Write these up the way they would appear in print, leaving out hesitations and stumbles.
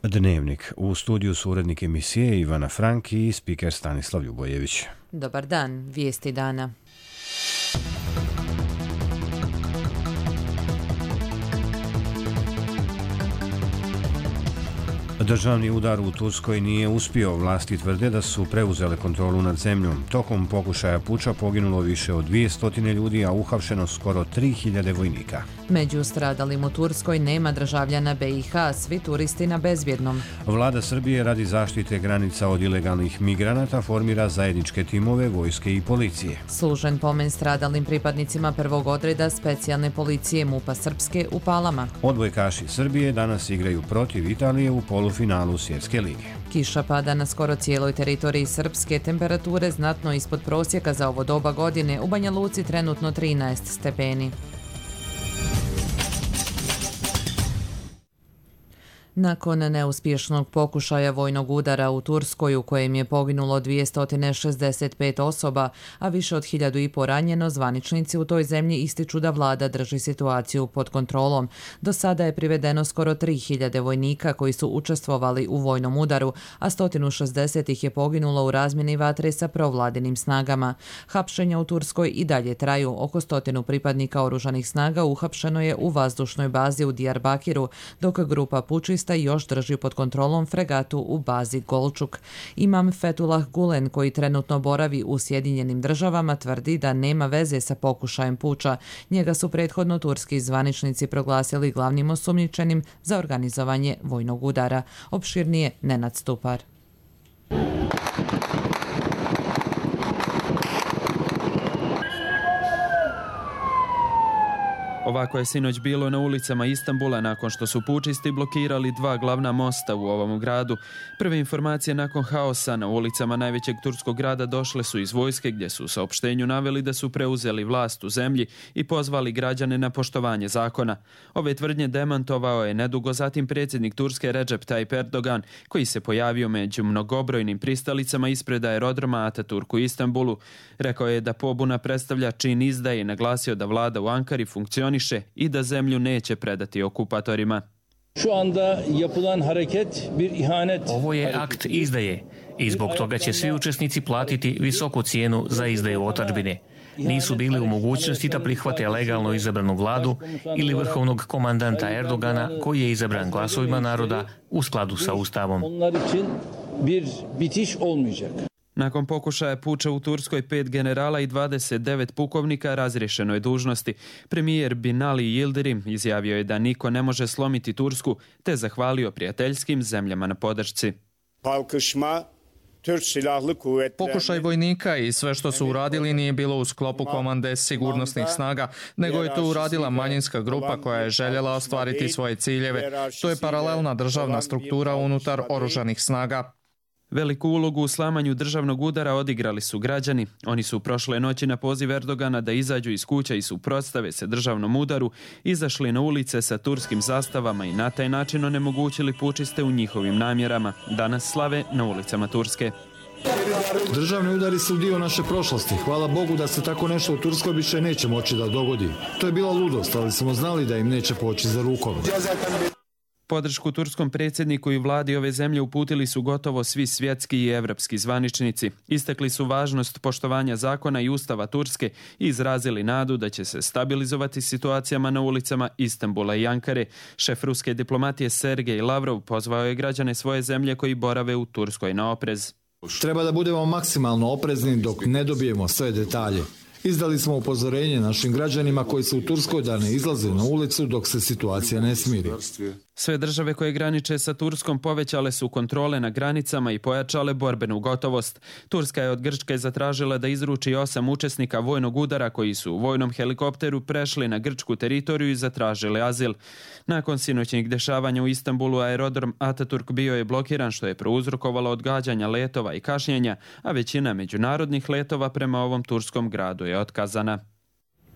Dnevnik. U studiju su urednik emisije Ivana Frank i spiker Stanislav Ljubojević. Dobar dan, vijesti dana. Državni udar u Turskoj nije uspio. Vlasti tvrde da su preuzele kontrolu nad zemljom. Tokom pokušaja puča poginulo više od 200 ljudi, a uhapšeno skoro 3000 vojnika. Među stradalim u Turskoj nema državljana BiH, svi turisti na bezbjednom. Vlada Srbije radi zaštite granica od ilegalnih migranata formira zajedničke timove vojske i policije. Služen pomen stradalim pripadnicima prvog odreda specijalne policije MUP-a Srpske u Palama. Odbojkaši Srbije danas igraju protiv Italije u polufinalu Svjetske lige. Kiša pada na skoro cijeloj teritoriji Srpske, temperature znatno ispod prosjeka za ovo doba godine, u Banja Luci trenutno 13 stepeni. Nakon neuspješnog pokušaja vojnog udara u Turskoj u kojem je poginulo 265 osoba, a više od 1500 ranjeno, zvaničnici u toj zemlji ističu da vlada drži situaciju pod kontrolom. Do sada je privedeno skoro 3000 vojnika koji su učestvovali u vojnom udaru, a 160 ih je poginulo u razmjeni vatre sa provladinim snagama. Hapšenja u Turskoj i dalje traju. Oko 100 pripadnika oružanih snaga uhapšeno je u vazdušnoj bazi u Diyarbakiru, dok grupa pučista još drži pod kontrolom fregatu u bazi Golčuk. Imam Fethullah Gulen, koji trenutno boravi u Sjedinjenim Državama, tvrdi da nema veze sa pokušajem puča. Njega su prethodno turski zvaničnici proglasili glavnim osumnjičenim za organizovanje vojnog udara. Opširnije Nenad Stupar. Ovako je sinoć bilo na ulicama Istanbula nakon što su pučisti blokirali 2 glavna mosta u ovom gradu. Prve informacije nakon haosa na ulicama najvećeg turskog grada došle su iz vojske, gdje su u saopštenju naveli da su preuzeli vlast u zemlji i pozvali građane na poštovanje zakona. Ove tvrdnje demantovao je nedugo zatim predsjednik Turske Recep Tayyip Erdogan, koji se pojavio među mnogobrojnim pristalicama ispred aerodroma Ataturk u Istanbulu. Rekao je da pobuna predstavlja čin izdaje i naglasio da vlada u Ankari funkcioniše i da zemlju neće predati okupatorima. Ovo je akt izdaje i zbog toga će svi učesnici platiti visoku cijenu za izdaju otadžbine. Nisu bili u mogućnosti da prihvate legalno izabranu vladu ili vrhovnog komandanta Erdogana, koji je izabran glasovima naroda u skladu sa ustavom. Nakon pokušaja puča u Turskoj 5 generala i 29 pukovnika razriješeno je dužnosti. Premijer Binali Yildirim izjavio je da niko ne može slomiti Tursku, te zahvalio prijateljskim zemljama na podršci. Pokušaj vojnika i sve što su uradili nije bilo u sklopu komande sigurnosnih snaga, nego je to uradila manjinska grupa koja je željela ostvariti svoje ciljeve. To je paralelna državna struktura unutar oružanih snaga. Veliku ulogu u slamanju državnog udara odigrali su građani. Oni su prošle noći na poziv Erdogana da izađu iz kuća i suprotstave se državnom udaru, izašli na ulice sa turskim zastavama i na taj način onemogućili pučiste u njihovim namjerama. Danas slave na ulicama Turske. Državni udari su dio naše prošlosti. Hvala Bogu da se tako nešto u Turskoj više neće moći da dogodi. To je bila ludost, ali smo znali da im neće poći za rukom. Podršku turskom predsjedniku i vladi ove zemlje uputili su gotovo svi svjetski i evropski zvaničnici. Istakli su važnost poštovanja zakona i ustava Turske i izrazili nadu da će se stabilizovati situacijama na ulicama Istanbula i Ankare. Šef ruske diplomatije Sergej Lavrov pozvao je građane svoje zemlje koji borave u Turskoj na oprez. Treba da budemo maksimalno oprezni dok ne dobijemo sve detalje. Izdali smo upozorenje našim građanima koji su u Turskoj da ne izlaze na ulicu dok se situacija ne smiri. Sve države koje graniče sa Turskom povećale su kontrole na granicama i pojačale borbenu gotovost. Turska je od Grčke zatražila da izruči 8 učesnika vojnog udara koji su u vojnom helikopteru prešli na grčku teritoriju i zatražili azil. Nakon sinoćnih dešavanja u Istanbulu aerodrom Ataturk bio je blokiran, što je prouzrokovalo odgađanja letova i kašnjenja, a većina međunarodnih letova prema ovom turskom gradu je otkazana.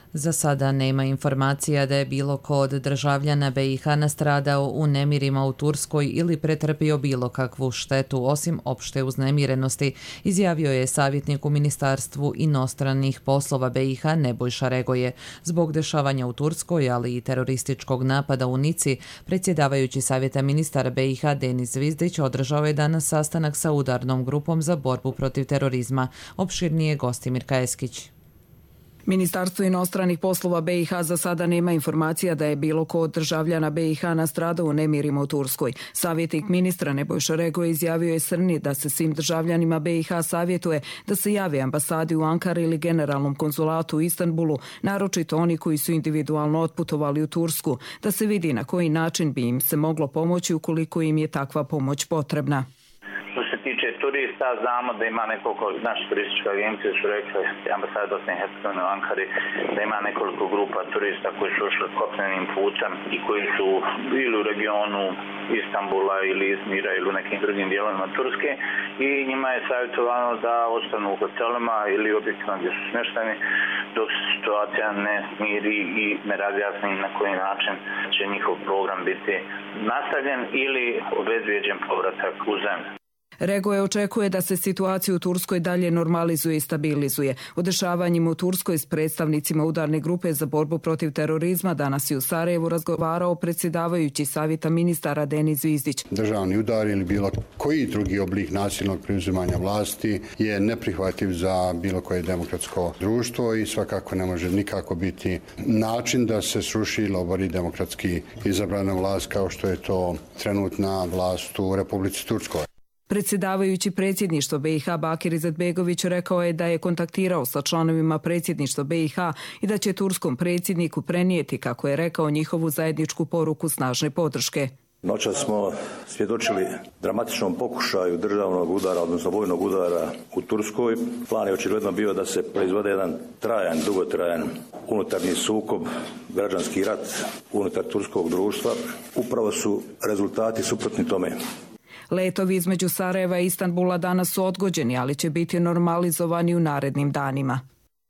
Za sada nema informacija da je bilo ko od državljana BiH nastradao u nemirima u Turskoj ili pretrpio bilo kakvu štetu osim opšte uznemirenosti, izjavio je savjetnik u Ministarstvu inostranih poslova BiH Nebojša Regoje. Zbog dešavanja u Turskoj, ali i terorističkog napada u Nici, predsjedavajući savjeta ministara BiH Denis Zvizdić održao je danas sastanak sa udarnom grupom za borbu protiv terorizma. Opširnije Gostimir Kajeskić. Ministarstvo inostranih poslova BiH za sada nema informacija da je bilo ko od državljana BiH nastradao u nemirima u Turskoj. Savjetnik ministra Nebojša Regoje izjavio je Srni da se svim državljanima BiH savjetuje da se jave ambasadi u Ankari ili generalnom konzulatu u Istanbulu, naročito oni koji su individualno otputovali u Tursku, da se vidi na koji način bi im se moglo pomoći ukoliko im je takva pomoć potrebna. Što se tiče turista, znamo da ima nekoliko, naše turističke agencije su rekli, ambasada Bosne i Hercegovine u Ankari, da ima nekoliko grupa turista koji su ušli kopnenim putem i koji su ili u regionu Istanbula ili Izmira ili u nekim drugim dijelovima Turske i njima je savjetovano da ostanu u hotelima ili objektima gdje su smješteni dok se situacija ne smiri i ne razjasni na koji način će njihov program biti nastavljen ili obezbijeđen povratak u zemlju. Regoje očekuje da se situacija u Turskoj dalje normalizuje i stabilizuje. O dešavanjima u Turskoj s predstavnicima udarne grupe za borbu protiv terorizma danas je u Sarajevu razgovarao predsjedavajući savjeta ministara Denis Zvizdić. Državni udar ili bilo koji drugi oblik nasilnog preuzimanja vlasti je neprihvatljiv za bilo koje demokratsko društvo i svakako ne može nikako biti način da se sruši ili obori demokratski izabrana vlast kao što je to trenutna vlast u Republici Turskoj. Predsjedavajući predsjedništvo BiH Bakir Izetbegović rekao je da je kontaktirao sa članovima predsjedništva BiH i da će turskom predsjedniku prenijeti, kako je rekao, njihovu zajedničku poruku snažne podrške. Noćas smo svjedočili dramatičnom pokušaju državnog udara, odnosno vojnog udara u Turskoj. Plan je očigledno bio da se proizvode jedan trajan, dugotrajan unutarnji sukob, građanski rat unutar turskog društva. Upravo su rezultati suprotni tome. Letovi između Sarajeva i Istanbula danas su odgođeni, ali će biti normalizovani u narednim danima.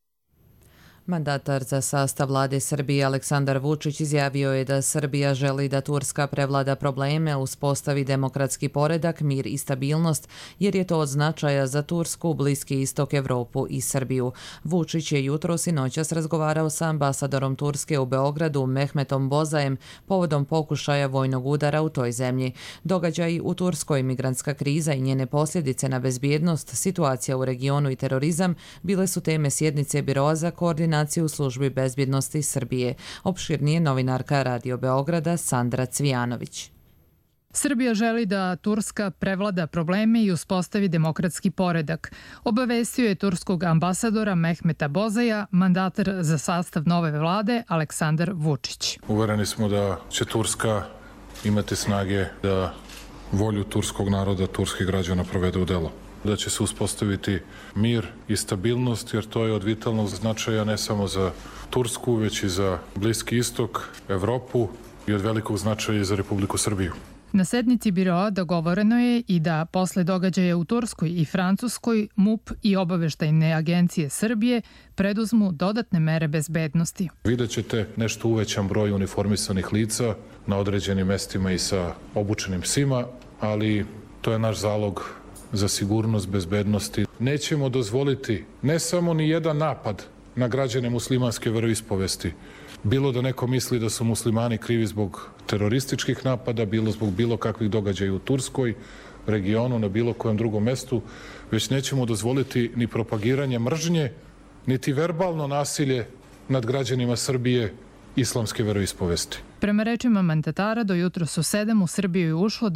Mandatar za sastav vlade Srbije Aleksandar Vučić izjavio je da Srbija želi da Turska prevlada probleme, uspostavi demokratski poredak, mir i stabilnost, jer je to od značaja za Tursku, Bliski istok, Evropu i Srbiju. Vučić je jutros i noćas razgovarao sa ambasadorom Turske u Beogradu Mehmetom Bozajem povodom pokušaja vojnog udara u toj zemlji. Događaji u Turskoj, migrantska kriza i njene posljedice na bezbjednost, situacija u regionu i terorizam bile su teme sjednice Biroa za koordinaciju u službi bezbjednosti Srbije. Opširnije novinarka Radio Beograda Sandra Cvijanović. Srbija želi da Turska prevlada probleme i uspostavi demokratski poredak. Obavestio je turskog ambasadora Mehmeta Bozaja, mandatar za sastav nove vlade Aleksandar Vučić. Uvereni smo da će Turska imati snage da volju turskog naroda, turskih građana provede u delo. Da će se uspostaviti mir i stabilnost, jer to je od vitalnog značaja ne samo za Tursku, već i za Bliski istok, Evropu i od velikog značaja i za Republiku Srbiju. Na sednici Biroa dogovoreno je i da posle događaja u Turskoj i Francuskoj MUP i obaveštajne agencije Srbije preduzmu dodatne mere bezbednosti. Vidjet ćete nešto uvećan broj uniformisanih lica na određenim mestima i sa obučenim psima, ali to je naš zalog za sigurnost, bezbednosti. Nećemo dozvoliti ne samo ni jedan napad na građane muslimanske veroispovesti, bilo da neko misli da su muslimani krivi zbog terorističkih napada, bilo zbog bilo kakvih događaja u Turskoj, regionu, na bilo kojem drugom mestu, već nećemo dozvoliti ni propagiranje mržnje, niti verbalno nasilje nad građanima Srbije islamske veroispovesti. Prema rečima mandatara, do jutros u 7 u Srbiju je ušlo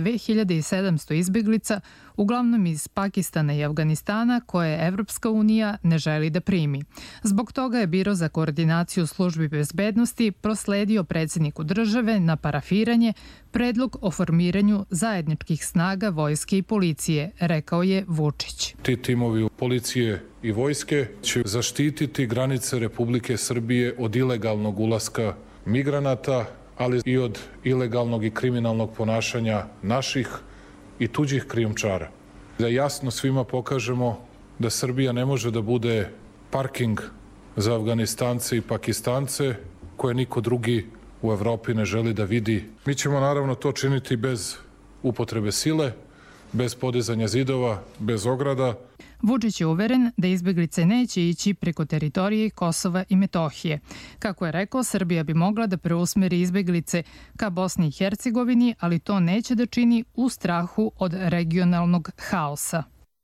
2700 izbjeglica, uglavnom iz Pakistana i Afganistana, koje Evropska unija ne želi da primi. Zbog toga je Biro za koordinaciju službi bezbednosti prosledio predsjedniku države na parafiranje predlog o formiranju zajedničkih snaga vojske i policije, rekao je Vučić. Ti timovi policije i vojske će zaštititi granice Republike Srbije od ilegalnog ulaska migranata, ali i od ilegalnog i kriminalnog ponašanja naših i tuđih krijumčara. Da jasno svima pokažemo da Srbija ne može da bude parking za Afganistance i Pakistance koje niko drugi u Evropi ne želi da vidi. Mi ćemo naravno to činiti bez upotrebe sile, bez podizanja zidova, bez ograda. Vučić je uveren da izbeglice neće ići preko teritorije Kosova i Metohije. Kako je rekao, Srbija bi mogla da preusmeri izbeglice ka Bosni i Hercegovini, ali to neće da čini u strahu od regionalnog haosa.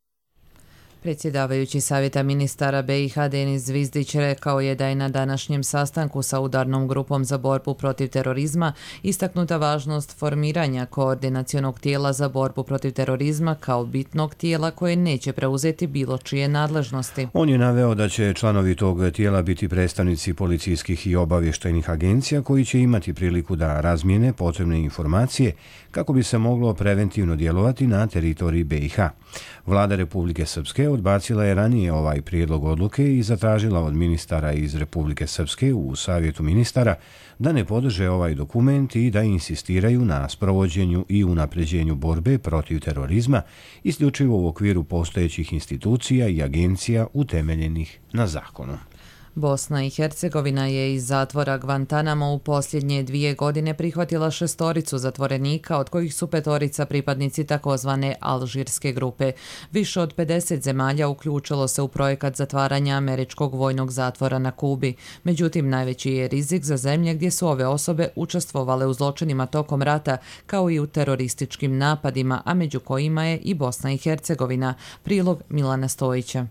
Predsjedavajući Savjeta ministara BiH Denis Zvizdić rekao je da je na današnjem sastanku sa udarnom grupom za borbu protiv terorizma istaknuta važnost formiranja koordinacionog tijela za borbu protiv terorizma kao bitnog tijela koje neće preuzeti bilo čije nadležnosti. On je naveo da će članovi tog tijela biti predstavnici policijskih i obavještajnih agencija koji će imati priliku da razmijene potrebne informacije kako bi se moglo preventivno djelovati na teritoriji BiH. Vlada Republike Srpske odbacila je ranije ovaj prijedlog odluke i zatražila od ministara iz Republike Srpske u Savjetu ministara da ne podrže ovaj dokument i da insistiraju na sprovođenju i unapređenju borbe protiv terorizma isključivo u okviru postojećih institucija i agencija utemeljenih na zakonu. Bosna i Hercegovina je iz zatvora Guantanamo u posljednje 2 godine prihvatila 6 zatvorenika, od kojih su 5 pripadnici takozvane alžirske grupe. Više od 50 zemalja uključilo se u projekat zatvaranja američkog vojnog zatvora na Kubi. Međutim, najveći je rizik za zemlje gdje su ove osobe učestvovale u zločinima tokom rata, kao i u terorističkim napadima, a među kojima je i Bosna i Hercegovina. Prilog Milana Stojića.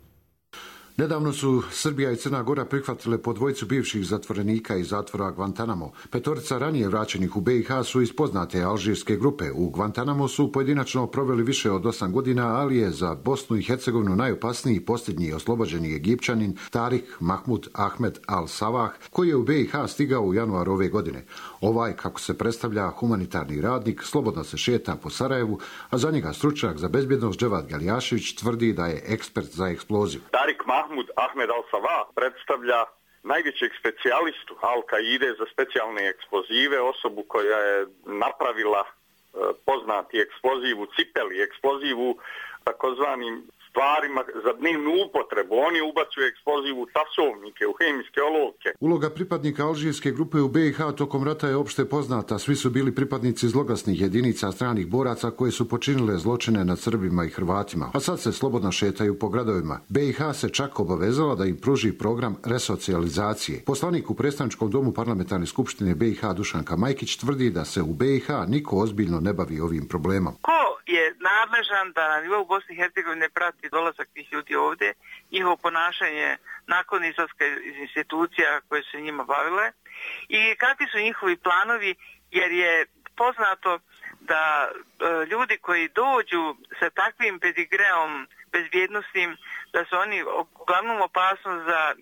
Nedavno su Srbija i Crna Gora prihvatile po 2 bivših zatvorenika iz zatvora Guantanamo. 5 ranije vraćenih u BiH su iz poznate alžirske grupe. U Guantanamo su pojedinačno proveli više od 8 godina, ali je za Bosnu i Hercegovinu najopasniji posljednji oslobođeni Egipćanin Tarik Mahmud Ahmed al-Savah, koji je u BiH stigao u januaru ove godine. Ovaj, kako se predstavlja, humanitarni radnik slobodno se šeta po Sarajevu, a za njega stručnjak za bezbjednost Dževad Galjašević tvrdi da je ekspert za eksploziju. Mahmud Ahmed al-Savah predstavlja najvećeg specijalistu Al-Kaide za specijalne eksplozive, osobu koja je napravila poznati eksploziv u cipeli, eksploziv u takozvanim stvarima za dnevnu upotrebu. Oni ubacuju eksploziv u tasovnike, u hemijske olovke. Uloga pripadnika alžirske grupe u BiH tokom rata je opšte poznata. Svi su bili pripadnici zloglasnih jedinica stranih boraca koje su počinile zločine nad Srbima i Hrvatima, a sad se slobodno šetaju po gradovima. BiH se čak obavezala da im pruži program resocijalizacije. Poslanik u predstavničkom domu parlamentarne skupštine BiH Dušan Kamajkić tvrdi da se u BiH niko ozbiljno ne bavi ovim problemom. Je nadležan da na nivou Bosne i Hercegovine prati dolazak tih ljudi ovdje, njihovo ponašanje nakon izlaska iz institucija koje su njima bavile i kakvi su njihovi planovi, jer je poznato da ljudi koji dođu sa takvim pedigreom bezbjednostnim, da su oni uglavnom opasnost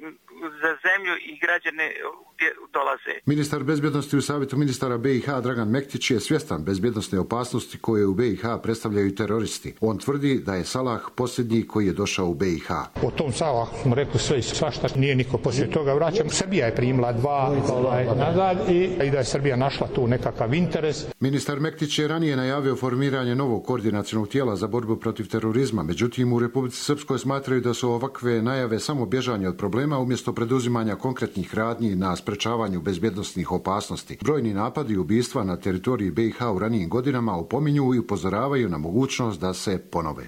za zemlju i građane gdje dolaze. Ministar bezbjednosti u Savjetu ministara BiH Dragan Mektić je svjestan bezbjednosne opasnosti koje u BiH predstavljaju teroristi. On tvrdi da je Salah posljednji koji je došao u BiH. O tom Salahu smo rekli sve i svašta, nije niko poslije toga vraćan. Srbija je primila 2 nazad i da je Srbija našla tu nekakav interes. Ministar Mektić je ranije najavio formiranje novog koordinacionog tijela za borbu protiv terorizma, međutim u Republici Srpskoj smatraju da su ovakve najave samo bježanje od problema umjesto preduzimanja konkretnih radnji na sprečavanju bezbjednosnih opasnosti. Brojni napadi i ubistva na teritoriji BiH u ranijim godinama opominju i upozoravaju na mogućnost da se ponove.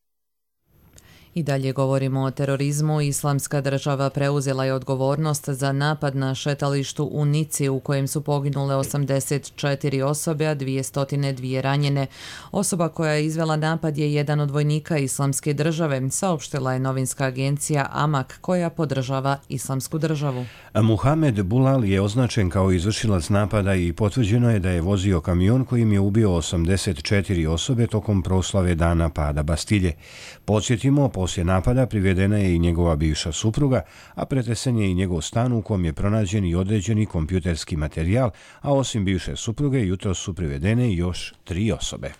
I dalje govorimo o terorizmu. Islamska država preuzela je odgovornost za napad na šetalištu u Nici u kojem su poginule 84 osobe, a 202 ranjene. Osoba koja je izvela napad je jedan od vojnika Islamske države, saopštila je novinska agencija Amak koja podržava Islamsku državu. Muhamed Bulal je označen kao izvršilac napada i potvrđeno je da je vozio kamion kojim je ubio 84 osobe tokom proslave dana pada Bastilje. Podsjetimo, poslije napada privedena je i njegova bivša supruga, a pretresen je i njegov stan u kom je pronađen i određeni kompjuterski materijal, a osim bivše supruge jutros su privedene još 3 osobe.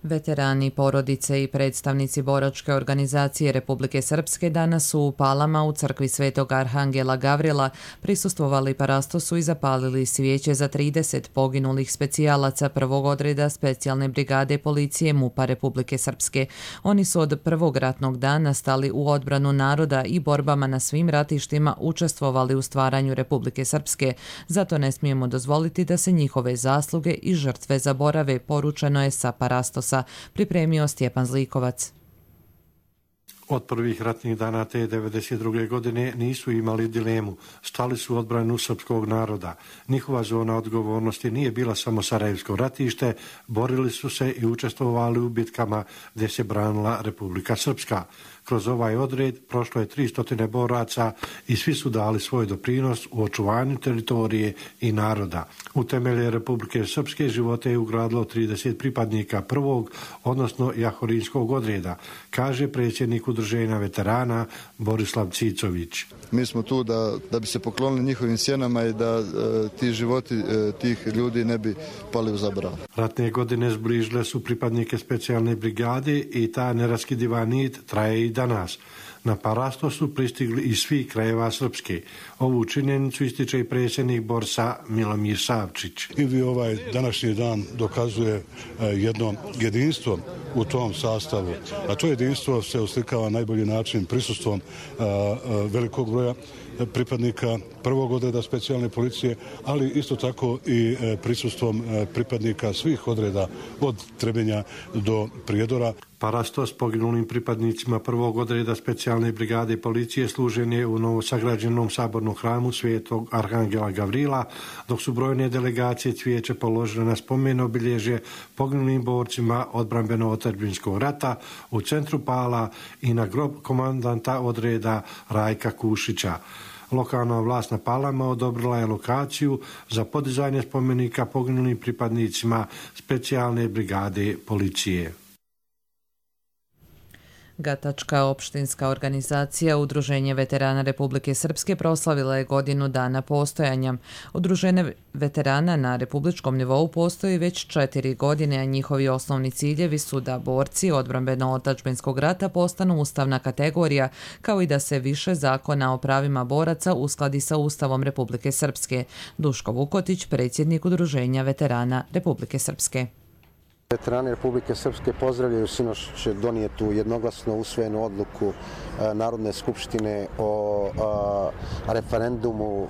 Veterani, porodice i predstavnici boračke organizacije Republike Srpske danas su u Palama u crkvi Svetog Arhangela Gavrila prisustvovali parastosu i zapalili svijeće za 30 poginulih specijalaca prvog odreda specijalne brigade policije MUP-a Republike Srpske. Oni su od prvog ratnog dana stali u odbranu naroda i borbama na svim ratištima učestvovali u stvaranju Republike Srpske. Zato ne smijemo dozvoliti da se njihove zasluge i žrtve zaborave, poručeno je sa parastosa. Pripremio Stjepan Zlikovac. Od prvih ratnih dana te 1992. godine nisu imali dilemu. Stali su u odbranu srpskog naroda. Njihova zona odgovornosti nije bila samo Sarajevsko ratište, borili su se i učestvovali u bitkama gdje se branila Republika Srpska. Kroz ovaj odred prošlo je 300 boraca i svi su dali svoj doprinos u očuvanju teritorije i naroda. U temelje Republike Srpske živote je ugradilo 30 pripadnika prvog, odnosno Jahorinskog odreda, kaže predsjednik Udruženja veterana Borislav Cicović. Mi smo tu da bi se poklonili njihovim sjenama i da ti životi tih ljudi ne bi pali u zaborav. Ratne godine zbližile su pripadnike specijalne brigade i ta neraskidiva nit traje i danas. Na parastos su pristigli iz svih krajeva Srpske. Ovu činjenicu ističe i predsjednik Borsa Milomir Savčić. I ovaj današnji dan dokazuje jedno jedinstvo u tom sastavu. A to jedinstvo se oslikava na najbolji način prisustvom velikog broja pripadnika prvog odreda specijalne policije, ali isto tako i prisustvom pripadnika svih odreda od Trebinja do Prijedora. Parastos poginulim pripadnicima prvog odreda specijalne brigade policije služen je u novosagrađenom sabornom hramu Svetog Arhangela Gavrila, dok su brojne delegacije cvijeće položile na spomen obilježje poginulim borcima odbrambeno-otadžbinskog rata u centru Pala i na grob komandanta odreda Rajka Kušića. Lokalna vlast na Palama odobrila je lokaciju za podizanje spomenika poginulim pripadnicima specijalne brigade policije. Gatačka opštinska organizacija Udruženje veterana Republike Srpske proslavila je godinu dana postojanja. Udruženje veterana na republičkom nivou postoji već 4 godine, a njihovi osnovni ciljevi su da borci odbrambeno-otadžbinskog rata postanu ustavna kategorija, kao i da se više zakona o pravima boraca uskladi sa Ustavom Republike Srpske. Duško Vukotić, predsjednik Udruženja veterana Republike Srpske. Veterani Republike Srpske pozdravljaju sinoć donijetu jednoglasno usvojenu odluku Narodne skupštine o referendumu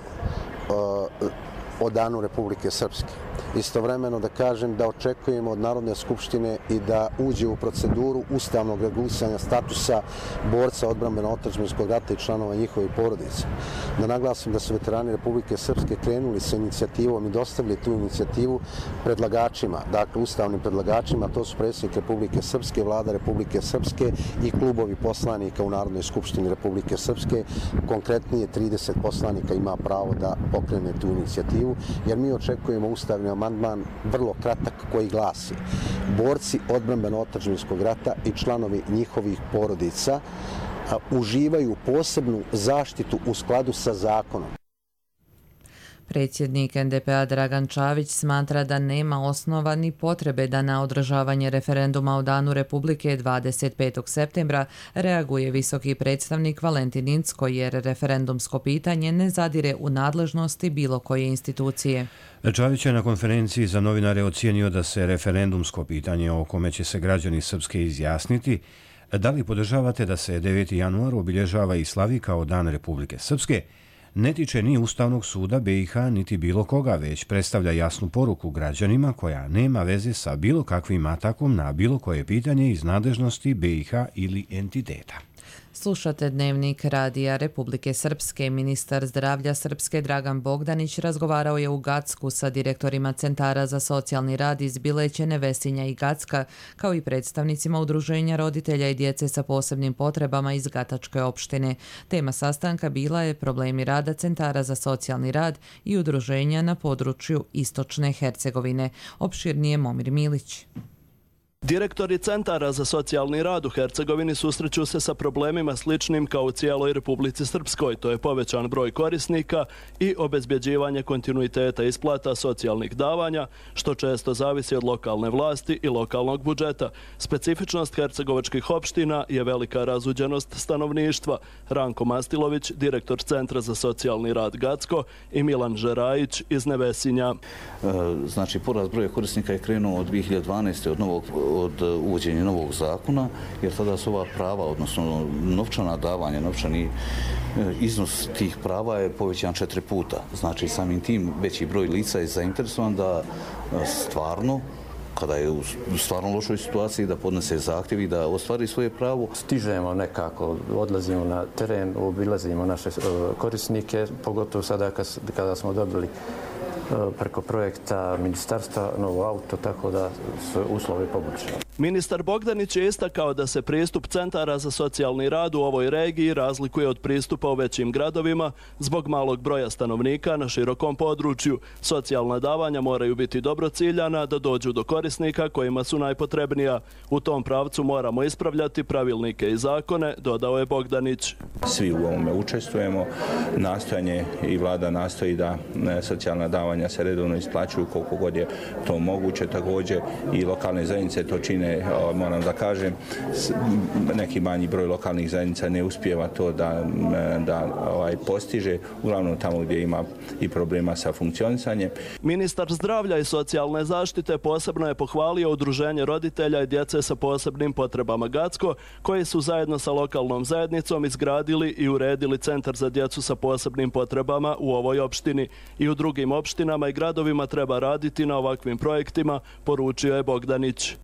o danu Republike Srpske. Istovremeno da kažem da očekujemo od Narodne skupštine i da uđe u proceduru ustavnog regulisanja statusa borca odbrambeno-otadžbinskog rata i članova njihovih porodica. Da naglasim da su veterani Republike Srpske krenuli sa inicijativom i dostavili tu inicijativu predlagačima, dakle ustavnim predlagačima, to su predsjednik Republike Srpske, vlada Republike Srpske i klubovi poslanika u Narodnoj skupštini Republike Srpske. Konkretnije 30 poslanika ima pravo da pokrene tu inicijativu, jer mi očekujemo ustavni amandman vrlo kratak koji glasi: borci odbrambeno-otadžbinskog rata i članovi njihovih porodica uživaju posebnu zaštitu u skladu sa zakonom. Predsjednik NDP-a Dragan Čavić smatra da nema osnova ni potrebe da na održavanje referenduma o Danu Republike 25. septembra reaguje visoki predstavnik Valentin Incko, jer referendumsko pitanje ne zadire u nadležnosti bilo koje institucije. Čavić je na konferenciji za novinare ocijenio da se referendumsko pitanje o kome će se građani Srpske izjasniti, da li podržavate da se 9. januar obilježava i slavi kao Dan Republike Srpske, ne tiče ni Ustavnog suda BiH niti bilo koga, već predstavlja jasnu poruku građanima koja nema veze sa bilo kakvim atakom na bilo koje pitanje iz nadležnosti BiH ili entiteta. Slušate Dnevnik Radija Republike Srpske. Ministar zdravlja Srpske Dragan Bogdanić razgovarao je u Gacku sa direktorima centara za socijalni rad iz Bilećene, Vesinja i Gacka, kao i predstavnicima Udruženja roditelja i djece sa posebnim potrebama iz Gatačke opštine. Tema sastanka bila je problemi rada centara za socijalni rad i udruženja na području Istočne Hercegovine. Opširnije Momir Milić. Direktori centara za socijalni rad u Hercegovini susreću se sa problemima sličnim kao u cijeloj Republici Srpskoj. To je povećan broj korisnika i obezbjeđivanje kontinuiteta isplata socijalnih davanja, što često zavisi od lokalne vlasti i lokalnog budžeta. Specifičnost hercegovačkih opština je velika razuđenost stanovništva. Ranko Mastilović, direktor Centra za socijalni rad Gacko, i Milan Žerajić iz Nevesinja. Znači, porast broja korisnika je krenuo od 2012. od uvođenja novog zakona, jer tada su ova prava, odnosno novčana davanja, novčani iznos tih prava je povećan 4 puta. Znači, samim tim veći broj lica je zainteresovan da stvarno, kada je u stvarno lošoj situaciji, da podnese zahtjev i da ostvari svoje pravo. Stižemo nekako, odlazimo na teren, obilazimo naše korisnike, pogotovo sada kada smo dobili preko projekta ministarstva novo auto, tako da su uslovi poboljšani. Ministar Bogdanić je istakao da se pristup centara za socijalni rad u ovoj regiji razlikuje od pristupa u većim gradovima zbog malog broja stanovnika na širokom području. Socijalna davanja moraju biti dobro ciljana da dođu do korisnika kojima su najpotrebnija. U tom pravcu moramo ispravljati pravilnike i zakone, dodao je Bogdanić. Svi u ovome učestvujemo. Nastojanje i vlada nastoji da socijalna davanja se redovno isplaćuju koliko god je to moguće. Također i lokalne zajednice to čine, moram da kažem, neki manji broj lokalnih zajednica ne uspijeva to da postiže, uglavnom tamo gdje ima i problema sa funkcionisanjem. Ministar zdravlja i socijalne zaštite posebno je pohvalio udruženje roditelja i djece sa posebnim potrebama Gacko, koji su zajedno sa lokalnom zajednicom izgradili i uredili centar za djecu sa posebnim potrebama u ovoj opštini. I u drugim opštinama i gradovima treba raditi na ovakvim projektima, poručio je Bogdanić.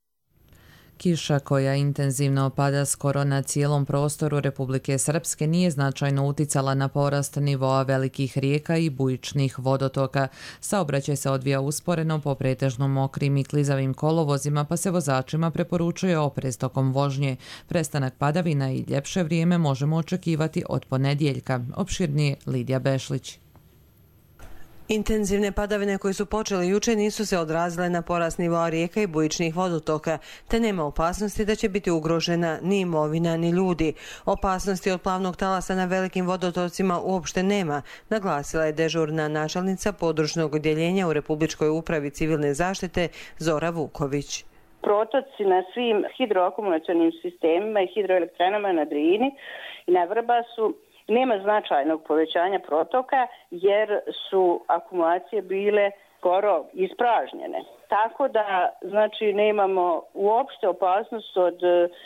Kiša koja intenzivno pada skoro na cijelom prostoru Republike Srpske nije značajno uticala na porast nivoa velikih rijeka i bujičnih vodotoka. Saobraćaj se odvija usporeno po pretežno mokrim i klizavim kolovozima, pa se vozačima preporučuje oprez tokom vožnje. Prestanak padavina i ljepše vrijeme možemo očekivati od ponedjeljka. Opširnije Lidija Bešlić. Intenzivne padavine koje su počele juče nisu se odrazile na porast nivoa rijeka i bujičnih vodotoka, te nema opasnosti da će biti ugrožena ni imovina ni ljudi. Opasnosti od plavnog talasa na velikim vodotocima uopšte nema, naglasila je dežurna načelnica područnog odjeljenja u Republičkoj upravi civilne zaštite Zora Vuković. Protoci na svim hidroakumulacionim sistemima i hidroelektranama na Drini i na Vrbasu nema značajnog povećanja protoka jer su akumulacije bile skoro ispražnjene. Tako da, znači, nemamo uopšte opasnost od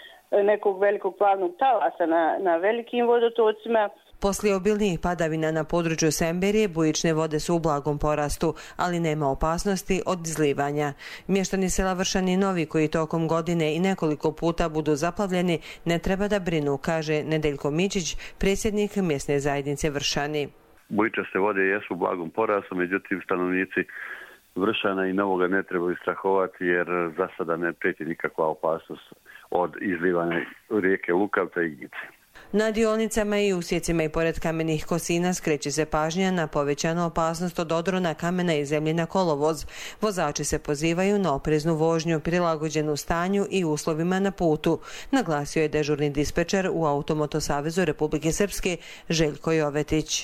nekog velikog plavnog talasa na velikim vodotocima. Poslije obilnijih padavina na području Semberije, bujične vode su u blagom porastu, ali nema opasnosti od izlivanja. Mještani sela Vršani Novi, koji tokom godine i nekoliko puta budu zaplavljeni, ne treba da brinu, kaže Nedeljko Mičić, predsjednik mjesne zajednice Vršani. Bujičaste vode jesu u blagom porastu, međutim stanovnici Vršana i Novoga ne trebaju strahovati jer za sada ne prijeti nikakva opasnost od izlivanja rijeke Lukavca i Gice. Na dionicama i usjecima i pored kamenih kosina skreće se pažnja na povećanu opasnost od odrona kamena i zemlje na kolovoz. Vozači se pozivaju na opreznu vožnju, prilagođenu stanju i uslovima na putu, naglasio je dežurni dispečer u Automoto Savezu Republike Srpske Željko Jovetić.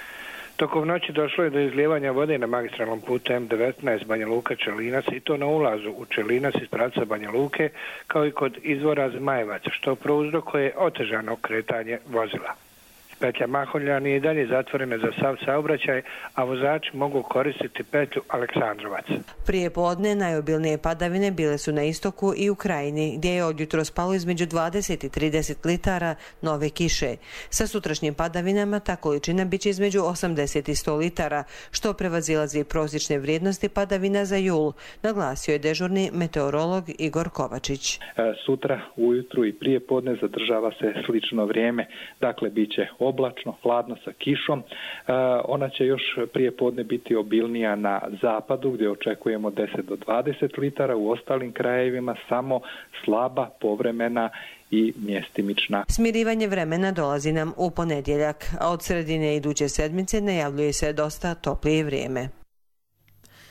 Tokom noći došlo je do izlijevanja vode na magistralnom putu M19 Banja Luka-Čelinac i to na ulazu u Čelinac iz pravca Banja Luke, kao i kod izvora Zmajevac, što prouzrokuje otežano kretanje vozila. Petlja Maholjani je i dalje zatvorena za sav saobraćaj, a vozači mogu koristiti petlju Aleksandrovac. Prije podne najobilnije padavine bile su na istoku i u Krajini, gdje je odjutro spalo između 20 i 30 litara nove kiše. Sa sutrašnjim padavinama ta količina biće između 80 i 100 litara, što prevazilazi prosječne vrijednosti padavina za jul, naglasio je dežurni meteorolog Igor Kovačić. Sutra ujutru i prije podne zadržava se slično vrijeme, dakle bit će oblačno, hladno sa kišom. Ona će još prije podne biti obilnija na zapadu gdje očekujemo 10 do 20 litara, u ostalim krajevima samo slaba, povremena i mjestimična. Smirivanje vremena dolazi nam u ponedjeljak, a od sredine iduće sedmice najavljuje se dosta toplije vrijeme.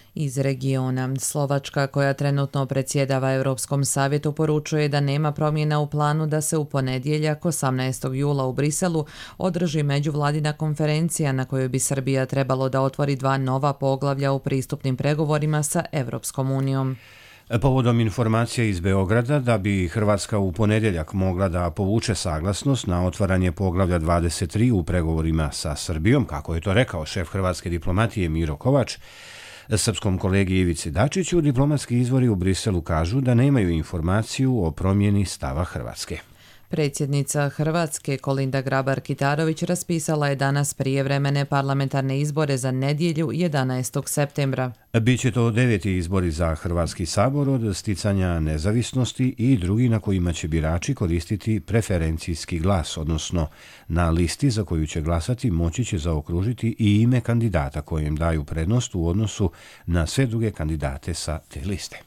Iz regiona, Slovačka, koja trenutno predsjedava Europskom savjetu, poručuje da nema promjena u planu da se u ponedjeljak 18. jula u Briselu održi međuvladina konferencija na kojoj bi Srbija trebalo da otvori 2 nova poglavlja u pristupnim pregovorima sa Europskom unijom. Povodom informacija iz Beograda da bi Hrvatska u ponedjeljak mogla da povuče saglasnost na otvaranje poglavlja 23 u pregovorima sa Srbijom, kako je to rekao šef hrvatske diplomatije Miro Kovač, srpskom kolegi Ivici Dačiću, diplomatski izvori u Briselu kažu da nemaju informaciju o promjeni stava Hrvatske. Predsjednica Hrvatske Kolinda Grabar-Kitarović raspisala je danas prijevremene parlamentarne izbore za nedjelju 11. septembra. Biće to 9. izbori za Hrvatski sabor od sticanja nezavisnosti i drugi na kojima će birači koristiti preferencijski glas, odnosno na listi za koju će glasati moći će zaokružiti i ime kandidata kojem daju prednost u odnosu na sve druge kandidate sa te liste.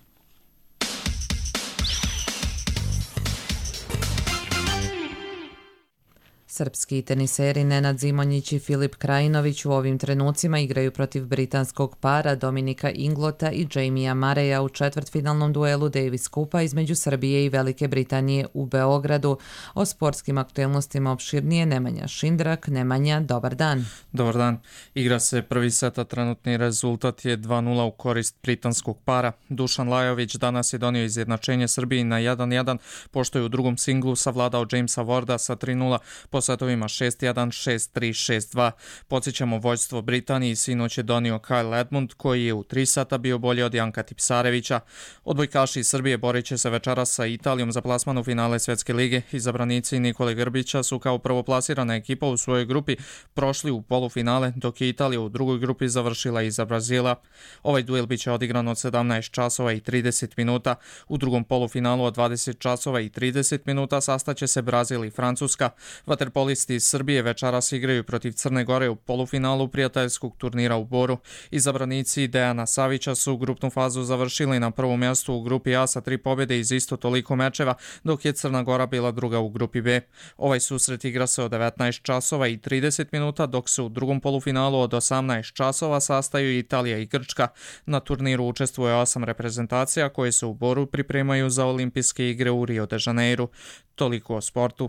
Srpski teniseri Nenad Zimonjić i Filip Krajinović u ovim trenucima igraju protiv britanskog para Dominika Inglota i Jamie'a Murraya u četvrtfinalnom duelu Davis Kupa između Srbije i Velike Britanije u Beogradu. O sportskim aktualnostima opširnije Nemanja Šindrak. Nemanja, dobar dan. Dobar dan. Igra se prvi set, a trenutni rezultat je 2-0 u korist britanskog para. Dušan Lajović danas je donio izjednačenje Srbiji na 1-1, pošto je u drugom singlu savladao Jamesa Warda sa 3-0 po setovima 6-1, 6-3, 6-2. Podsjećamo, vođstvo Britaniji sinoć je donio Kyle Edmund, koji je u 3 seta bio bolji od Janka Tipsarevića. Odbojkaši iz Srbije borit će se večeras sa Italijom za plasman u finale Svjetske lige. Izabranici Nikole Grbića su kao prvoplasirana ekipa u svojoj grupi prošli u polufinale, dok je Italija u drugoj grupi završila iza Brazila. Ovaj duel biće odigran od 17 časova i 30 minuta. U drugom polufinalu od 20 časova i 30 minuta sastaće se Brazil i Francuska. Vaterpolisti iz Srbije večeras igraju protiv Crne Gore u polufinalu prijateljskog turnira u Boru. Izabranici Dejana Savića su grupnu fazu završili na prvom mjestu u grupi A sa 3 pobjede iz isto toliko mečeva, dok je Crna Gora bila druga u grupi B. Ovaj susret igra se od 19 časova i 30 minuta, dok se u drugom polufinalu od 18 časova sastaju Italija i Grčka. Na turniru učestvuje 8 reprezentacija koje se u Boru pripremaju za olimpijske igre u Rio de Janeiru. Toliko o sportu.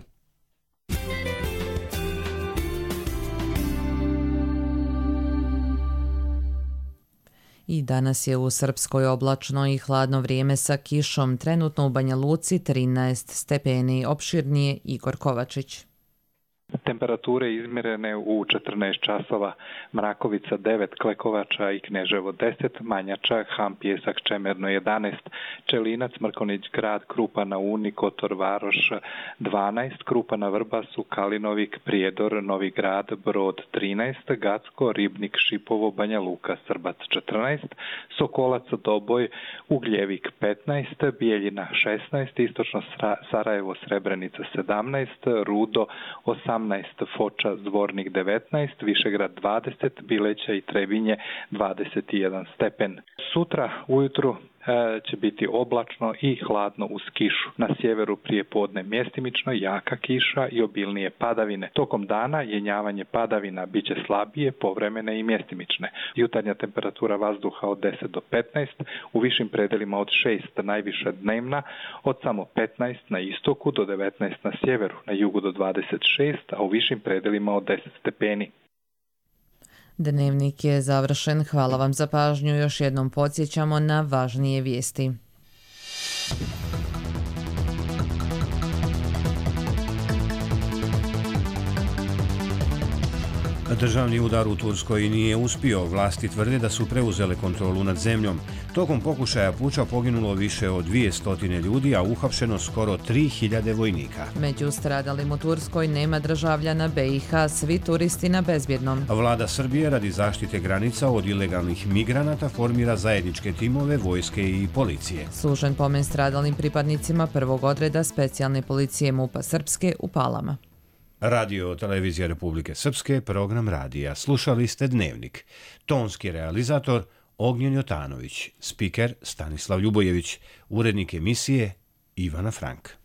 I danas je u Srpskoj oblačno i hladno vrijeme sa kišom, trenutno u Banja Luci 13 stepeni, opširnije Igor Kovačić. Temperature izmjerene u 14 časova, Mrakovica 9, Klekovača i Kneževo 10, Manjača, Ham, Pjesak, Čemerno 11, Čelinac, Mrkonić Grad, Krupa na Uni, Kotor Varoš 12, Krupa na Vrbasu, Kalinovik, Prijedor, Novi Grad, Brod 13, Gacko, Ribnik, Šipovo, Banja Luka, Srbac 14, Sokolac, Doboj, Ugljevik 15, Bijeljina 16, Istočno Sarajevo, Srebrenica 17, Rudo 18, Foča, Zvornik 19, Višegrad 20, Bileća i Trebinje 21 stepen. Sutra ujutru će biti oblačno i hladno uz kišu. Na sjeveru prije podne mjestimično jaka kiša i obilnije padavine. Tokom dana jenjavanje padavina biće slabije, povremene i mjestimične. Jutarnja temperatura vazduha od 10 do 15, u višim predelima od 6 najviša dnevna, od samo 15 na istoku do 19 na sjeveru, na jugu do 26, a u višim predelima od 10 stepeni. Dnevnik je završen. Hvala vam za pažnju. Još jednom podsjećamo na važnije vijesti. Državni udar u Turskoj nije uspio. Vlasti tvrde da su preuzele kontrolu nad zemljom. Tokom pokušaja puča poginulo više od 200 ljudi, a uhapšeno skoro 3000 vojnika. Među stradalim u Turskoj nema državljana BiH, svi turisti na bezbjednom. Vlada Srbije radi zaštite granica od ilegalnih migranata formira zajedničke timove vojske i policije. Služen pomen stradalim pripadnicima prvog odreda specijalne policije MUP-a Srpske u Palama. Radio Televizija Republike Srpske, program radija. Slušali ste Dnevnik. Tonski realizator Ognjen Jotanović, spiker Stanislav Ljubojević, urednik emisije Ivana Frank.